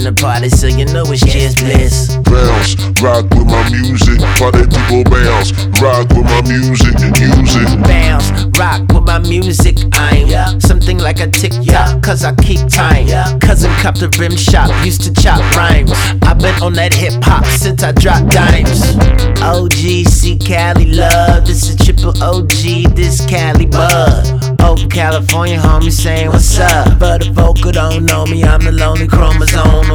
the party, so you know it's just bliss. Bounce, rock with my music, party people bounce, rock with my music, music. Bounce, rock with my music, I'm something like a TikTok, cause I keep time. Cousin copped a rim shop, used to chop rhymes. I've been on that hip hop since I dropped dimes. OGC Cali love, this is triple OG, this Cali bud. Oakland, California, homie saying what's up. But the vocal don't know me, I'm the lonely chromosome.